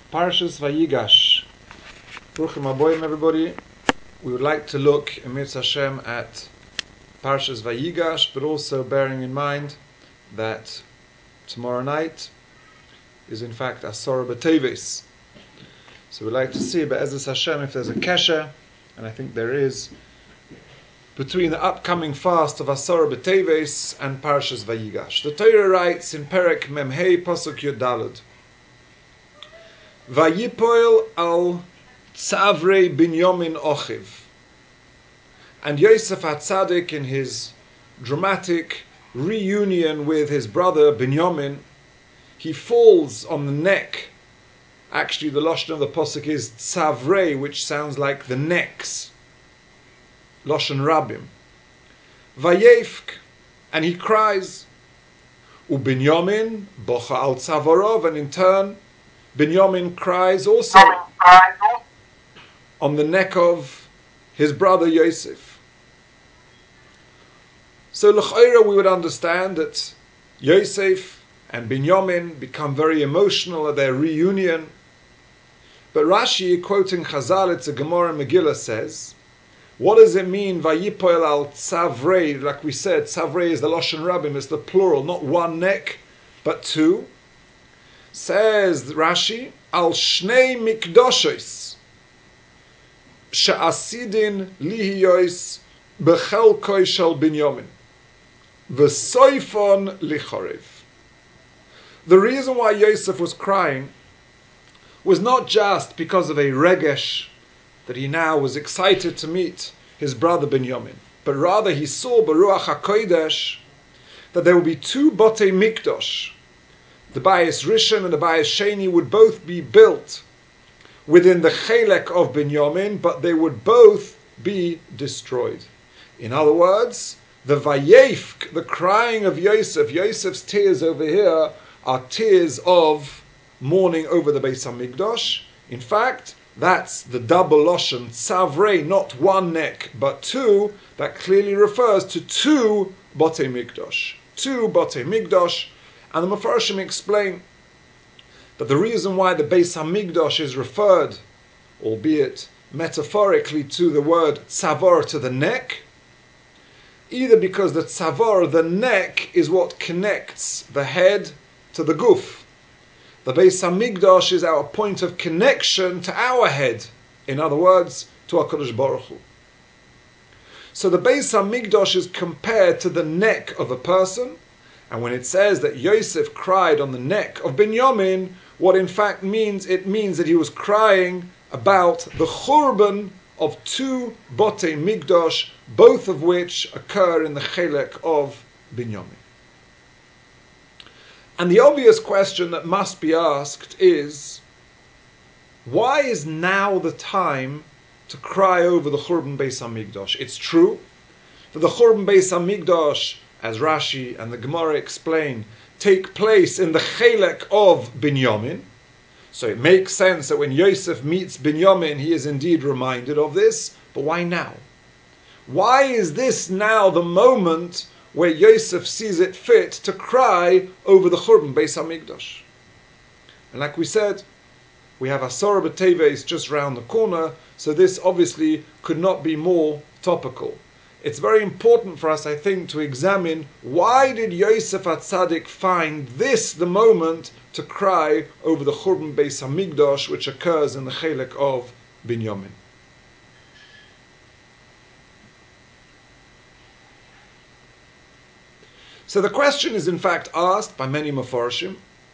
Parshas Vayigash. Bruchim Aboyim, everybody. We would like to look in Mitzvah Hashem at Parshas Vayigash, but also bearing in mind that tomorrow night is in fact Asor B'Teves. So we'd like to see Be'ezus Hashem if there's a kesher, and I think there is, between the upcoming fast of Asor B'Teves and Parshas Vayigash. The Torah writes in Perek Memhei Pasuk Yud Daled, Vayipoil al Tzavrei Binyamin Ochiv. And Yosef HaTzadik, in his dramatic reunion with his brother Binyamin, he falls on the neck. Actually, the Lashon of the Pasuk is Tzavrei, which sounds like the necks. Lashon Rabim. Vayefk, and he cries. Ubinyamin bocha al Tzavorov, and in turn, Binyamin cries also on the neck of his brother Yosef. So l'chayra we would understand that Yosef and Binyamin become very emotional at their reunion. But Rashi, quoting Chazal, it's a Gemara Megillah, says, what does it mean, Vayipoel al Tzavrei? Like we said, Tzavrei is the Lashon Rabim, it's the plural, not one neck, but two. Says Rashi, al Shnei Mikdoshos she'asidin lihiyos bechelkoi shel Binyamin v'soifon lichorev. The reason why Yosef was crying was not just because of a regesh that he now was excited to meet his brother Binyamin, but rather he saw Baruch HaKodesh that there would be two Botei Mikdosh. The Bayis Rishon and the Bayis Sheni would both be built within the Chelek of Binyamin, but they would both be destroyed. In other words, the Vayefk, the crying of Yosef, Yosef's tears over here are tears of mourning over the Beis HaMikdash. In fact, that's the double Lashon, Tzavrei, not one neck, but two, that clearly refers to two Botei Mikdash. Two Botei Mikdash. And the Mefarshim explain that the reason why the Beis HaMikdash is referred, albeit metaphorically, to the word tzavor, to the neck, either because the tzavor, the neck, is what connects the head to the guf. The Beis HaMikdash is our point of connection to our head, in other words, to HaKadosh Baruch Hu. So the Beis HaMikdash is compared to the neck of a person. And when it says that Yosef cried on the neck of Binyamin, what in fact means, it means that he was crying about the churban of two Botei Mikdash, both of which occur in the Chelek of Binyamin. And the obvious question that must be asked is, why is now the time to cry over the Churban Beis HaMikdash? It's true that the Churban Beis HaMikdash, as Rashi and the Gemara explain, take place in the Chelek of Binyamin. So it makes sense that when Yosef meets Binyamin, he is indeed reminded of this. But why now? Why is this now the moment where Yosef sees it fit to cry over the Churban Beis HaMikdash? And like we said, we have Asor B'Teves just round the corner, so this obviously could not be more topical. It's very important for us, I think, to examine why did Yosef HaTzadik find this the moment to cry over the Churban Beis HaMikdash, which occurs in the Chelek of Binyamin. So the question is in fact asked by many Mefarshim,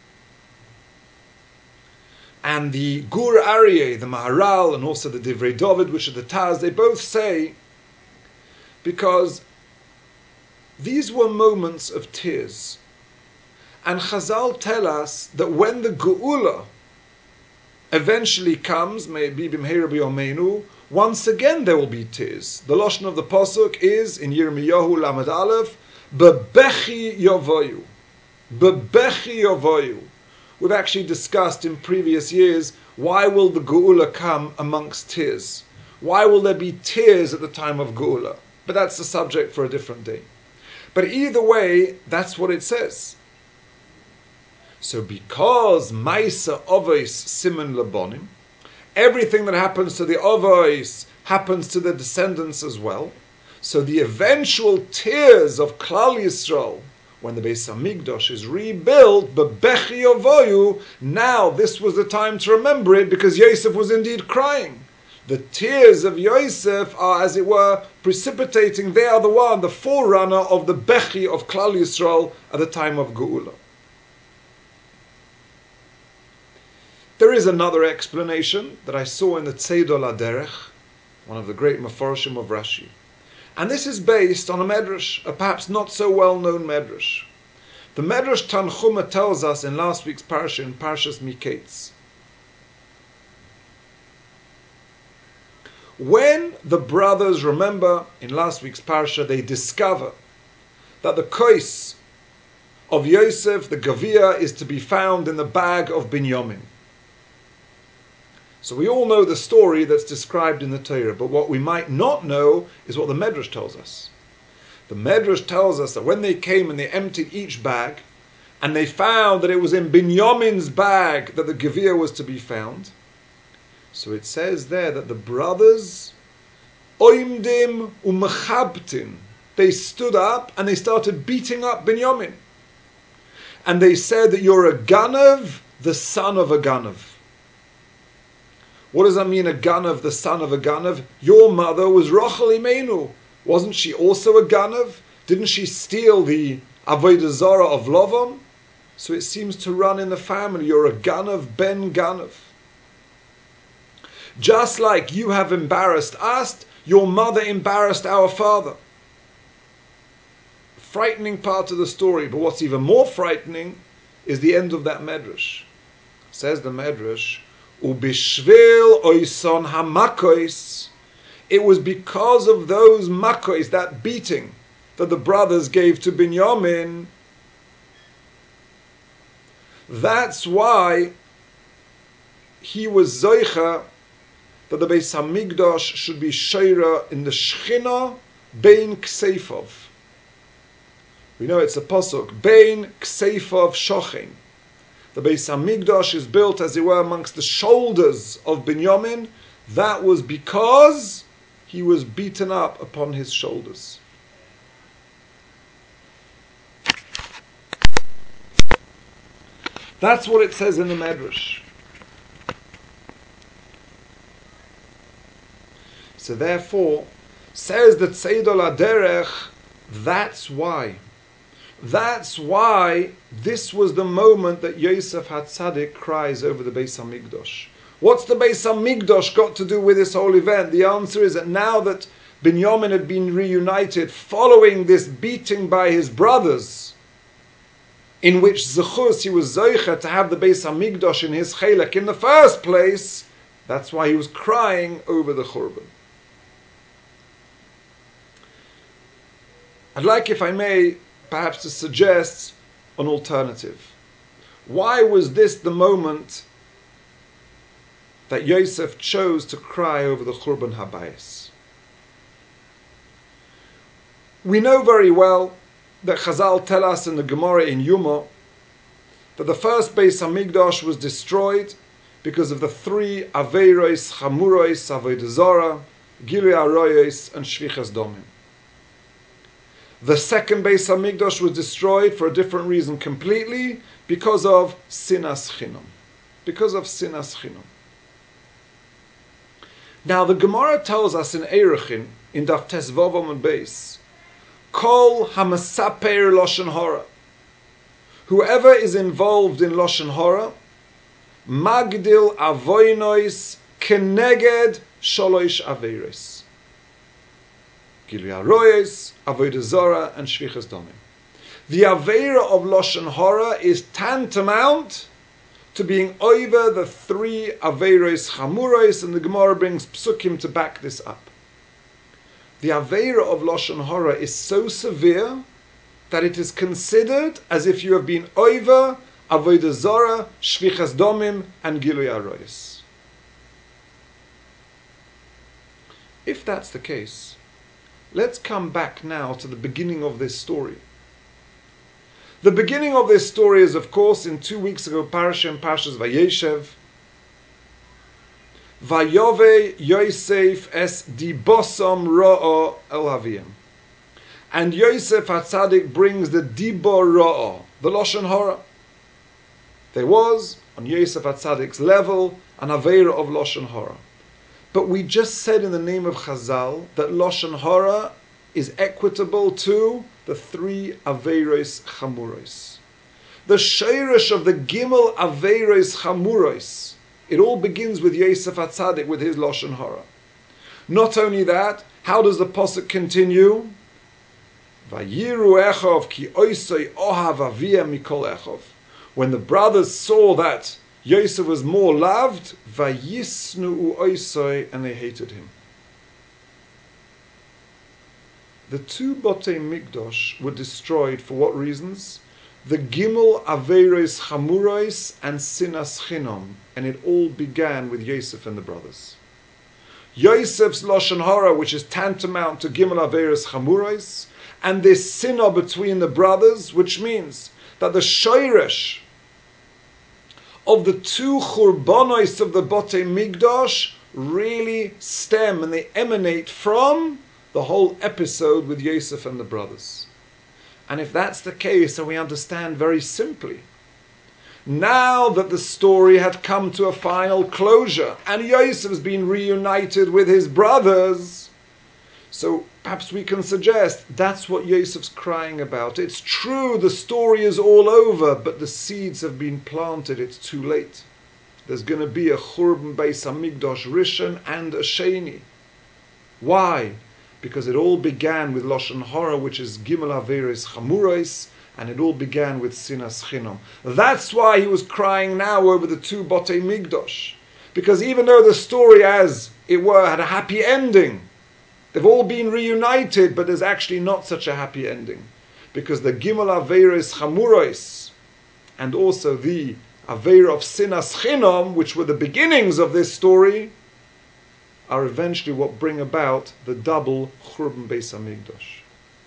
and the Gur Aryeh, the Maharal, and also the Divrei David, which are the Taz, they both say because these were moments of tears. And Chazal tell us that when the Geula eventually comes, may it be b'mheira b'yomeinu, once again there will be tears. The Lashon of the Pasuk is, in Yirmiyahu Lamed Aleph, Bebechi Yovoyu. Bebechi Yovoyu. We've actually discussed in previous years, why will the Geula come amongst tears? Why will there be tears at the time of Geula? But that's the subject for a different day. But either way, that's what it says. So because Maisa Ovois Siman Labonim, everything that happens to the Ovois happens to the descendants as well. So the eventual tears of Klal Yisrael, when the Beis Hamikdash is rebuilt, Bebechi Ovoyu, now this was the time to remember it because Yosef was indeed crying. The tears of Yosef are, as it were, precipitating. They are the forerunner of the Bechi of Klal Yisrael at the time of Geula. There is another explanation that I saw in the Tzeido Laderech, one of the great Mefarshim of Rashi. And this is based on a medrash, a perhaps not so well-known medrash. The medrash Tanchuma tells us in last week's parasha, in Parshas Miketz, when the brothers, remember, in last week's parasha, they discover that the kois of Yosef, the Gavia, is to be found in the bag of Binyamin. So we all know the story that's described in the Torah, but what we might not know is what the Medrash tells us. The Medrash tells us that when they came and they emptied each bag, and they found that it was in Binyamin's bag that the Gevir was to be found, so it says there that the brothers, oimdim umechabtin, they stood up and they started beating up Binyamin. And they said that you're a Ganav, the son of a Ganav. What does that mean, a Ganav, the son of a Ganav? Your mother was Rachel Imenu. Wasn't she also a Ganav? Didn't she steal the Avodah Zarah of Lavan? So it seems to run in the family. You're a Ganav ben Ganav. Just like you have embarrassed us, your mother embarrassed our father. Frightening part of the story, but what's even more frightening is the end of that medrash. Says the medrash, Ubishvil oison hamakois. It was because of those makois, that beating that the brothers gave to Binyamin. That's why he was zoicha that the Beis Hamikdash should be sheira in the Shechina bein Kseifov. We know it's a pasuk, bein Kseifov shochen. The Beis Hamikdash is built, as it were, amongst the shoulders of Binyamin. That was because he was beaten up upon his shoulders. That's what it says in the Medrash. So therefore, says the Tzeido Laderech, that's why. That's why this was the moment that Yosef HaTzadik cries over the Beis Hamikdash. What's the Beis Hamikdash got to do with this whole event? The answer is that now that Binyamin had been reunited following this beating by his brothers, in which Zechus, he was Zoicha to have the Beis Hamikdash in his Chelek in the first place, that's why he was crying over the Churban. I'd like, if I may, perhaps to suggest an alternative. Why was this the moment that Yosef chose to cry over the Churban Habayis? We know very well that Chazal tell us in the Gemara in Yuma that the first Beis Hamikdash was destroyed because of the three Aveiros, Chamuros, Avodah Zarah, Gilui Arayos, and Shvichas Domim. The second Beis Hamikdash was destroyed for a different reason completely, because of Sinas Chinam. Because of Sinas Chinam. Now the Gemara tells us in Erechin, in Daf Tes Vav Amud Beis, Kol Hamasaper Lashon Hara. Whoever is involved in Lashon Hara, Magdil Avoinois Keneged Sholosh Aveiros. Gilui Arayos, Avodah Zarah, and Shvichas Domim. The Aveira of Lashon Hara is tantamount to being over the three Aveiros Chamuros, and the Gemara brings psukim to back this up. The Aveira of Lashon Hara is so severe that it is considered as if you have been over Avodah Zarah, Shvichas Domim, and Gilui Arayos. If that's the case, let's come back now to the beginning of this story. The beginning of this story is, of course, in 2 weeks ago, Parashas Vayeshev. Vayove Yosef es dibosom ro'o el havim. And Yosef HaTzadik brings the dibor ro'o, the Lashon Hara. There was, on Yosef HaTzadik's level, an aveira of Lashon Hara. But we just said in the name of Chazal that Lashon Hara is equitable to the 3 aveiros chamuros. The sheirish of the gimel aveiros chamuros, it all begins with Yosef HaTzadik, with his Lashon Hara. Not only that, how does the pasuk continue? Vayiru echov ki oisoi ohav avia mikol echov. When the brothers saw that Yosef was more loved, vayisnu oisoi, and they hated him. The 2 Botei Mikdash were destroyed for what reasons? The Gimel Aveiros Chamuros and Sinas Chinom, and it all began with Yosef and the brothers. Yosef's Lashon Hara, which is tantamount to Gimel Aveiros Chamuros, and this sinah between the brothers, which means that the shoyresh of the 2 churbanos of the Botei Mikdash really stem and they emanate from the whole episode with Yosef and the brothers. And if that's the case, then we understand very simply. Now that the story had come to a final closure and Yosef has been reunited with his brothers, so perhaps we can suggest that's what Yosef's crying about. It's true, the story is all over, but the seeds have been planted, it's too late. There's going to be a Churban Beis HaMikdash Rishon and a Sheni. Why? Because it all began with Lashon Hara, which is Gimel Aveiros Chamuros, and it all began with Sinas Chinom. That's why he was crying now over the 2 Botei Mikdash. Because even though the story, as it were, had a happy ending, they've all been reunited, but there's actually not such a happy ending. Because the Gimel Aveiros Chamuros, and also the Aveira of Sinas Chinom, which were the beginnings of this story, are eventually what bring about the double Churban Beis HaMikdash.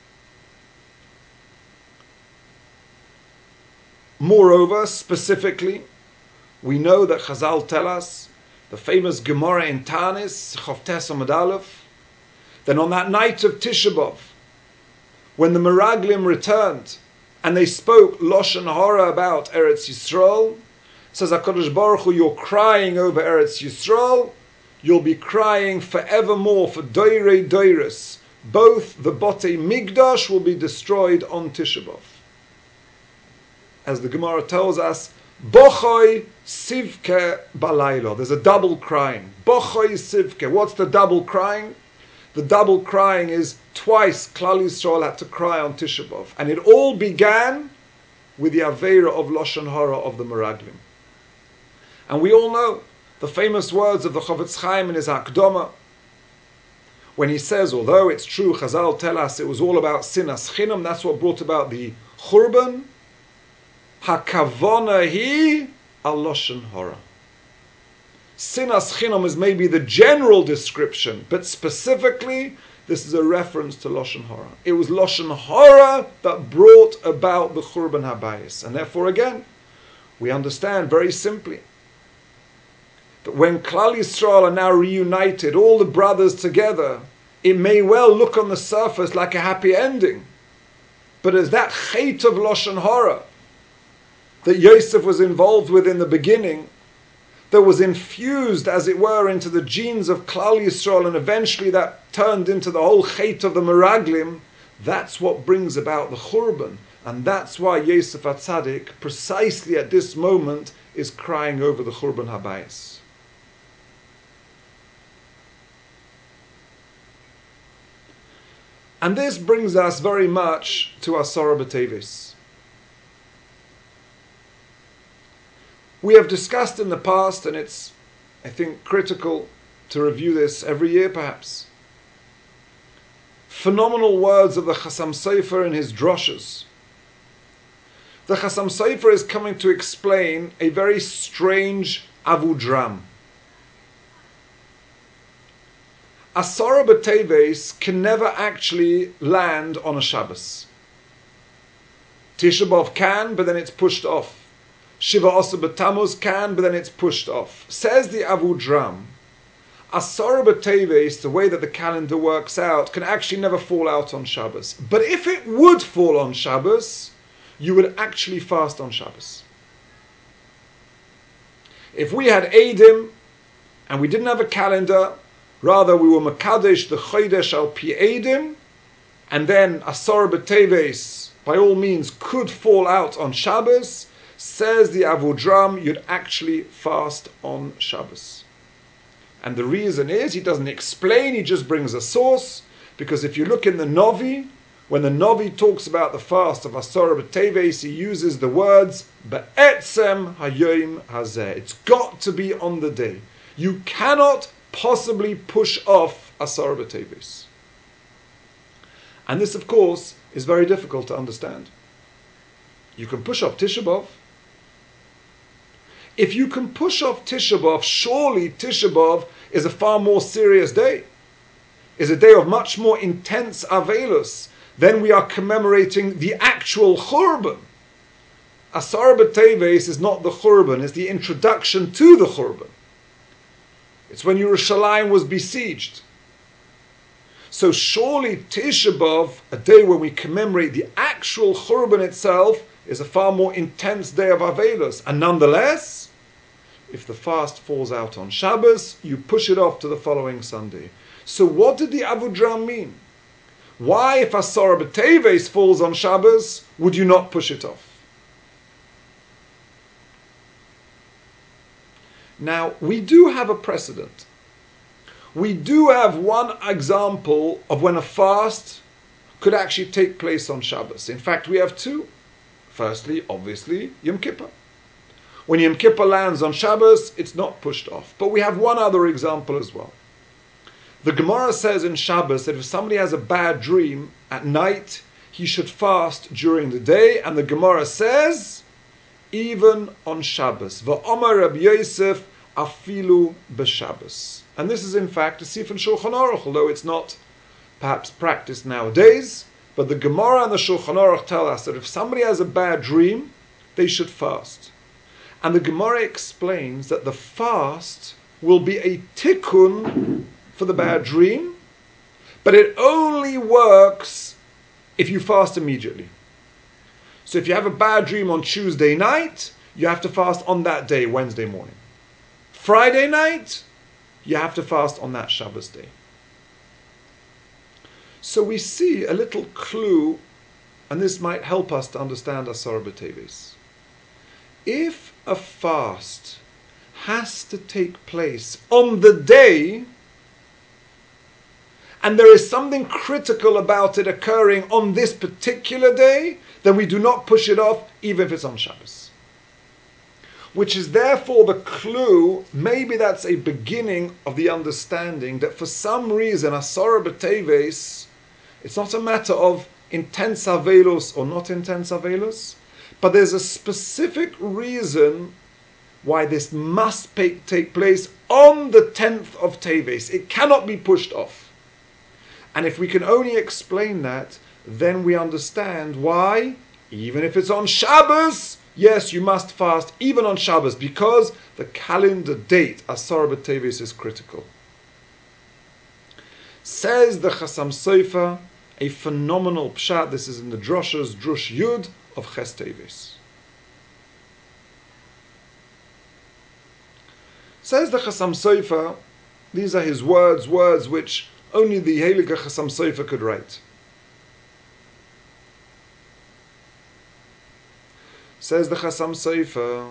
Moreover, specifically, we know that Chazal tell us, the famous Gemara in Tanis, Chavtes Amud Aleph, then on that night of Tisha B'Av, when the Meraglim returned and they spoke Lashon Hara about Eretz Yisrael, says HaKadosh Baruch Hu, you're crying over Eretz Yisrael, you'll be crying forevermore for Doirei Doiris. Both the Botei Mikdash will be destroyed on Tisha B'Av. As the Gemara tells us, Bochoi Sivke Balaylo. There's a double crying. Bochoi Sivke. What's the double crying? The double crying is twice Klal Yisrael had to cry on Tisha B'Av. And it all began with the Aveira of Lashon Hara of the Meraglim. And we all know the famous words of the Chofetz Chaim in his Hakdama, when he says, although it's true, Chazal tell us it was all about Sinas Chinom, that's what brought about the Churban, Hakavona hi al Lashon Hara. Sinas Chinom is maybe the general description, but specifically, this is a reference to Lashon Hara. It was Lashon Hara that brought about the Churban Habayis. And therefore, again, we understand very simply that when Klal Yisrael are now reunited, all the brothers together, it may well look on the surface like a happy ending. But as that chait of Lashon Hara that Yosef was involved with in the beginning, that was infused, as it were, into the genes of Klal Yisrael, and eventually that turned into the whole chait of the Meraglim, that's what brings about the Churban. And that's why Yosef HaTzadik, precisely at this moment, is crying over the Churban Habayis. And this brings us very much to Asara B'Teves. We have discussed in the past, and it's, I think, critical to review this every year perhaps, phenomenal words of the Chassam Sofer in his droshes. The Chassam Sofer is coming to explain a very strange avudram. Asara B'Teves can never actually land on a Shabbos. Tisha B'Av can, but then it's pushed off. Shiva Asar B'Tammuz can, but then it's pushed off. Says the Avudraham, Asara B'Teves, the way that the calendar works out, can actually never fall out on Shabbos. But if it would fall on Shabbos, you would actually fast on Shabbos. If we had Eidim, and we didn't have a calendar, rather we were Makadesh the Chodesh al Pi Eidim, and then Asara B'Teves, by all means, could fall out on Shabbos, says the Avudraham, you'd actually fast on Shabbos. And the reason is, he doesn't explain, he just brings a source, because if you look in the Novi, when the Novi talks about the fast of Asara B'Teves, he uses the words, Be'etzem Hayoim Hazeh. It's got to be on the day. You cannot possibly push off Asara B'Teves. And this, of course, is very difficult to understand. You can push off Tisha B'Av. If you can push off Tisha B'Av, surely Tisha B'Av is a far more serious day. Is a day of much more intense Avelus. Then we are commemorating the actual Churban. Asara B'Teves is not the Churban, it's the introduction to the Churban. It's when Yerushalayim was besieged. So surely Tisha B'Av, a day when we commemorate the actual Churban itself, is a far more intense day of Avelus. And nonetheless, if the fast falls out on Shabbos, you push it off to the following Sunday. So what did the Avudraham mean? Why, if Asara B'Teves falls on Shabbos, would you not push it off? Now, we do have a precedent. We do have one example of when a fast could actually take place on Shabbos. In fact, we have two. Firstly, obviously, Yom Kippur. When Yom Kippur lands on Shabbos, it's not pushed off. But we have one other example as well. The Gemara says in Shabbos that if somebody has a bad dream at night, he should fast during the day. And the Gemara says, even on Shabbos. V'omar Rabbi Yosef afilu b'Shabbos. And this is in fact a Sif and Shulchan Aruch, although it's not perhaps practiced nowadays. But the Gemara and the Shulchan Aruch tell us that if somebody has a bad dream, they should fast. And the Gemara explains that the fast will be a tikkun for the bad dream, but it only works if you fast immediately. So if you have a bad dream on Tuesday night, you have to fast on that day, Wednesday morning. Friday night, you have to fast on that Shabbos day. So we see a little clue, and this might help us to understand Asara B'Teves. If a fast has to take place on the day, and there is something critical about it occurring on this particular day, then we do not push it off, even if it's on Shabbos. Which is therefore the clue, maybe that's a beginning of the understanding that for some reason, Asara B'Teves, it's not a matter of intense Avelus or not intense Avelus, but there's a specific reason why this must take place on the 10th of Teves. It cannot be pushed off. And if we can only explain that, then we understand why, even if it's on Shabbos, yes, you must fast even on Shabbos, because the calendar date, Asara B'Teves, is critical. Says the Chasam Sofer, a phenomenal pshat, this is in the Droshes, Drush Yud of Ches Teves. Says the Chasam Sofer, these are his words which only the Heilige Chasam Sofer could write. Says the Chasam Sofer,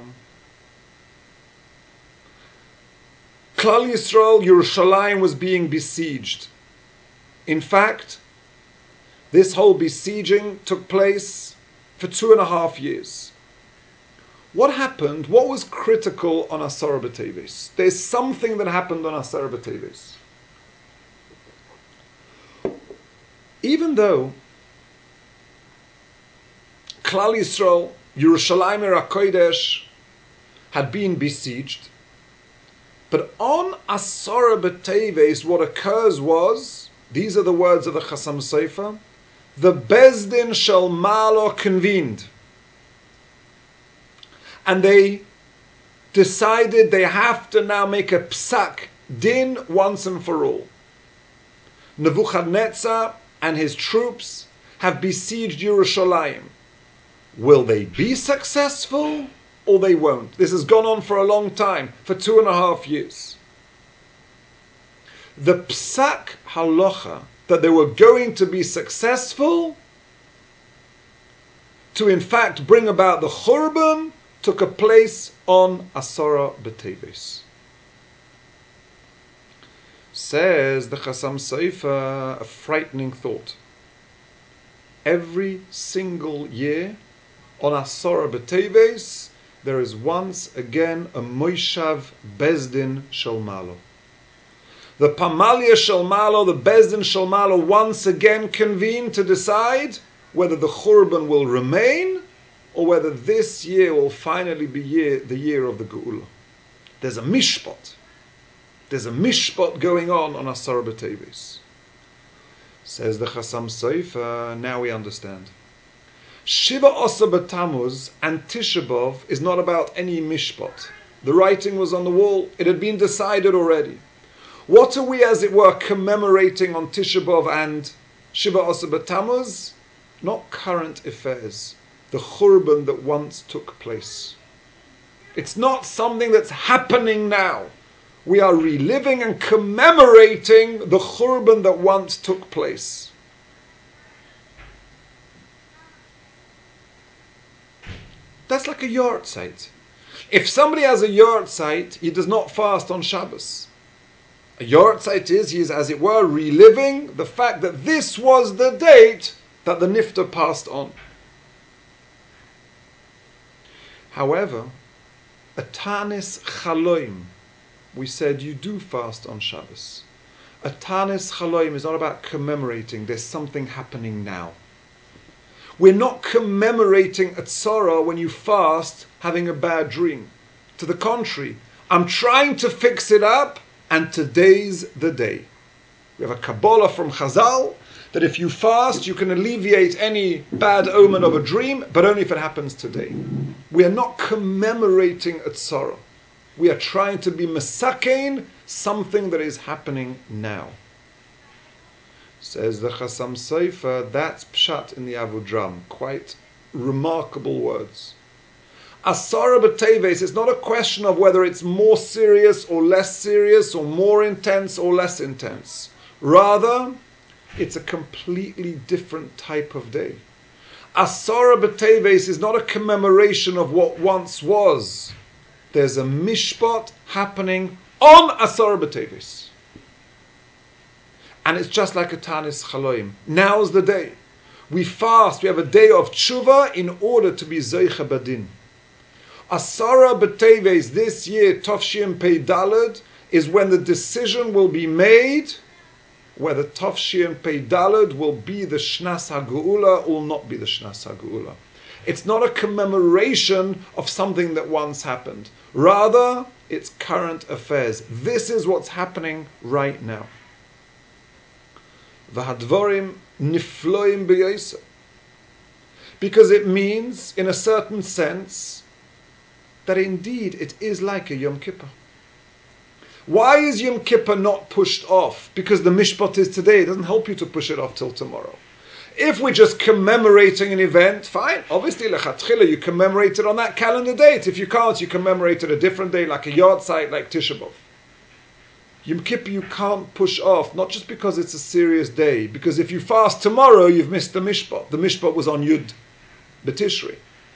Klal Yisrael, Yerushalayim was being besieged. In fact, this whole besieging took place for 2.5 years. What happened? What was critical on Asara B'Teves? There's something that happened on Asara B'Teves. Even though Klal Yisrael, Yerushalayim HaKodesh, had been besieged, but on Asara B'Teves, what occurs was, these are the words of the Chasam Sofer, the Bezdin Shel Malo convened. and they decided they have to now make a psak, din, once and for all. Nebuchadnezzar and his troops have besieged Yerushalayim. Will they be successful or they won't? This has gone on for a long time, for 2.5 years. The psak halacha that they were going to be successful to in fact bring about the Churban took a place on Asara B'Teves. Says the Chasam Sofer, a frightening thought. Every single year on Asara B'Teves there is once again a Moishav Bezdin Shel Malo. The Pamalia Shel Malo, the Bezdin Shel Malo, once again convene to decide whether the Churban will remain or whether this year will finally be the year of the Geula. There's a mishpat. There's a mishpat going on Asara B'Teves. Says the Chasam Sofer, now we understand. Shiva Osa B'Tammuz and Tisha B'Av is not about any mishpat. The writing was on the wall. It had been decided already. What are we, as it were, commemorating on Tisha B'Av and Shiva Osa B'Tammuz? Not current affairs. The Churban that once took place. It's not something that's happening now. We are reliving and commemorating the Churban that once took place. That's like a yahrzeit. If somebody has a yahrzeit, he does not fast on Shabbos. A yahrzeit is, he is, as it were, reliving the fact that this was the date that the nifter passed on. However, a Tanis Chaloim, we said you do fast on Shabbos. A Tanis Chaloim is not about commemorating, there's something happening now. We're not commemorating a tzara when you fast having a bad dream. To the contrary, I'm trying to fix it up and today's the day. We have a Kabbalah from Chazal that if you fast, you can alleviate any bad omen of a dream, but only if it happens today. We are not commemorating a tzara. We are trying to be mesakein, something that is happening now. Says the Chasam Sofer, that's pshat in the Avudraham. Quite remarkable words. Asara B'Teves is not a question of whether it's more serious or less serious, or more intense or less intense. Rather, it's a completely different type of day. Asara B'Teves is not a commemoration of what once was. There's a mishpat happening on Asara B'Teves. And it's just like a Tanis Chaloim. Now's the day. We fast, we have a day of tshuva in order to be Zeicha Badin. Asara B'Teves this year, Tofshin Pei Daled, is when the decision will be made whether Tofshin Pei Daled will be the Shnas HaGeula or not be the Shnas HaGeula. It's not a commemoration of something that once happened. Rather, it's current affairs. This is what's happening right now. V'hadvorim nifloim b'yoseh. Because it means, in a certain sense, that indeed it is like a Yom Kippur. Why is Yom Kippur not pushed off? Because the mishpat is today. It doesn't help you to push it off till tomorrow. If we're just commemorating an event, fine. Obviously, lechatchila, you commemorate it on that calendar date. If you can't, you commemorate it a different day, like a yahrzeit, like Tisha B'Av. Yom Kippur you can't push off, not just because it's a serious day, because if you fast tomorrow, you've missed the mishpat. The mishpat was on Yud B'Tishrei.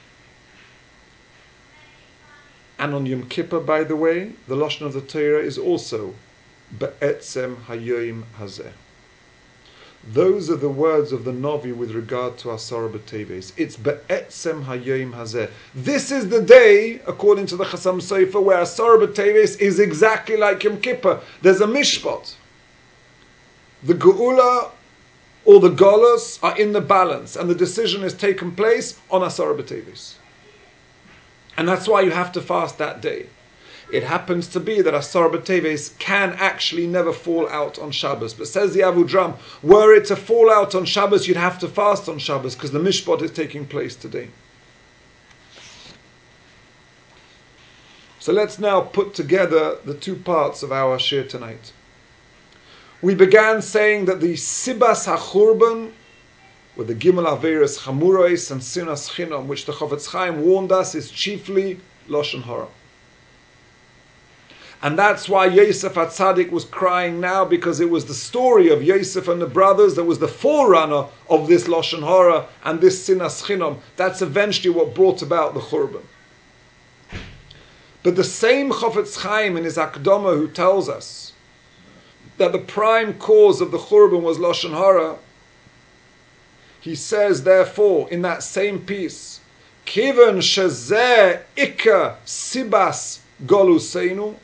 And on Yom Kippur, by the way, the Lashon of the Torah is also Be'etzem Hayoim Hazeh. Those are the words of the Navi with regard to Asara B'Teves. It's Be'etzem Hayoim Hazeh. This is the day, according to the Chasam Sofer, where Asara B'Teves is exactly like Yom Kippur. There's a mishpat. The Geula or the Golos are in the balance, and the decision is taken place on Asara B'Teves. And that's why you have to fast that day. It happens to be that Asara B'Teves can actually never fall out on Shabbos. But says the Avudraham, were it to fall out on Shabbos, you'd have to fast on Shabbos because the mishpat is taking place today. So let's now put together the two parts of our shir tonight. We began saying that the Sibas HaChurban, with the Gimel Averis Chamuros and Sinas Chinam, which the Chofetz Chaim warned us, is chiefly Lashon Hara. And that's why Yosef HaTzadik was crying now, because it was the story of Yosef and the brothers that was the forerunner of this Lashon Hara and this Sinas Chinam. That's eventually what brought about the Churban. But the same Chofetz Chaim in his Akdama, who tells us that the prime cause of the Churban was Lashon Hara, he says, therefore, in that same piece, Kivan shezeh ikka sibas goluseinu,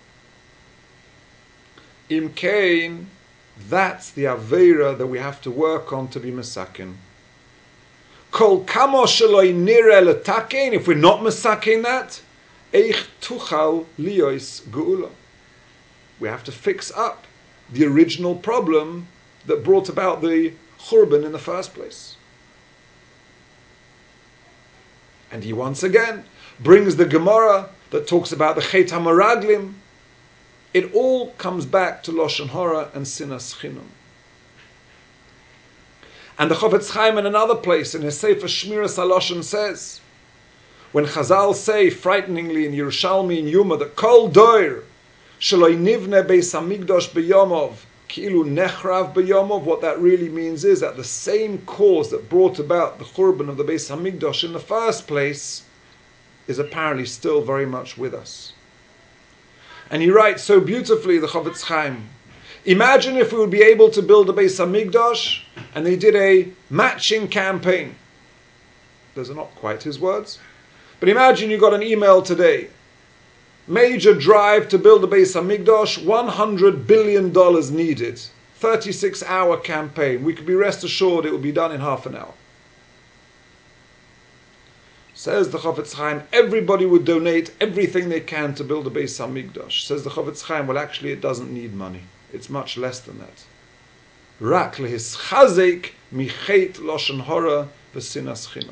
im kein, that's the aveira that we have to work on to be mesakin. Kol kamo sheloi nire letakein, if we're not mesakin that, eich tuchal liyos geula. We have to fix up the original problem that brought about the Churban in the first place. And he once again brings the Gemara that talks about the Chet HaMeraglim. It all comes back to Lashon Hara and Sinas Chinam. And the Chofetz Chaim in another place in his Sefer Shmiras HaLashon says, when Chazal say frighteningly in Yerushalmi in Yuma that Kol Doir Sheloi Nivne Beis HaMikdash B'Yomov Ki'ilu Nechrav B'Yomov, what that really means is that the same cause that brought about the Churban of the Beis HaMikdash in the first place is apparently still very much with us. And he writes so beautifully, the Chofetz Chaim, imagine if we would be able to build a Beis HaMikdash and they did a matching campaign. Those are not quite his words. But imagine you got an email today. Major drive to build a Beis HaMikdash, $100 billion needed. 36-hour campaign. We could be rest assured it will be done in half an hour. Says the Chofetz Chaim, everybody would donate everything they can to build a Beis HaMikdash. Says the Chofetz Chaim, well actually it doesn't need money. It's much less than that. Rak lehischazek michet lashon hara v'sinas chinam.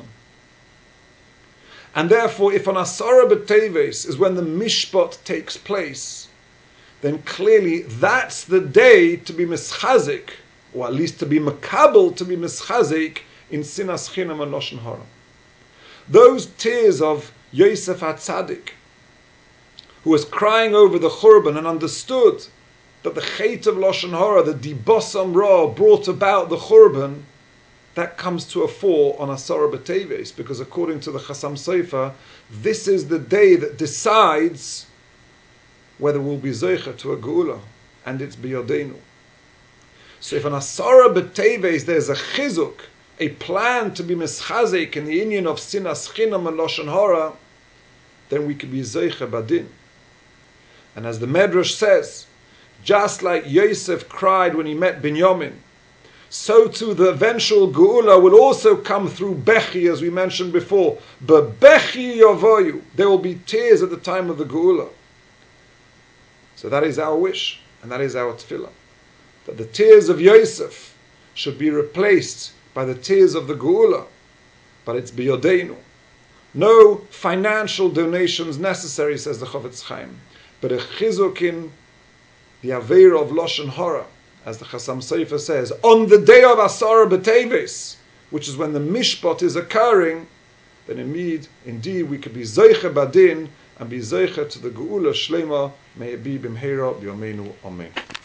And therefore, if on Asara B'Teves is when the Mishpat takes place, then clearly that's the day to be mischazik, or at least to be makabel, to be mischazik in Sinas Chinam and Lashon Hara. Those tears of Yosef HaTzadik, who was crying over the Churban and understood that the Chet of Lashon Hara, the Dibosam Ra, brought about the Churban, that comes to a fore on Asara B'Teves, because according to the Chasam Sofer, this is the day that decides whether we'll be Zeicha to a Geula, and it's B'Yodeinu. So if on Asara B'Teves there's a chizuk, a plan to be mischazik in the union of Sinas Chinam and Lashon Hara, then we could be Zeicha Badin. And as the Medrash says, just like Yosef cried when he met Binyamin, so too the eventual Geula will also come through Bechi, as we mentioned before. Bechi Yavoyu. There will be tears at the time of the Geula. So that is our wish, and that is our tefillah. That the tears of Yosef should be replaced by the tears of the Geula. But it's B'Yodeinu. No financial donations necessary, says the Chofetz Chaim, but a chizuk in the Aveira of Lashon Hara, as the Chasam Sofer says, on the day of Asara B'Teves, which is when the Mishpat is occurring, then indeed we could be Zeicha Badin and be Zeicha to the Geula Shlema. May it be B'mheira B'yomeinu Amen.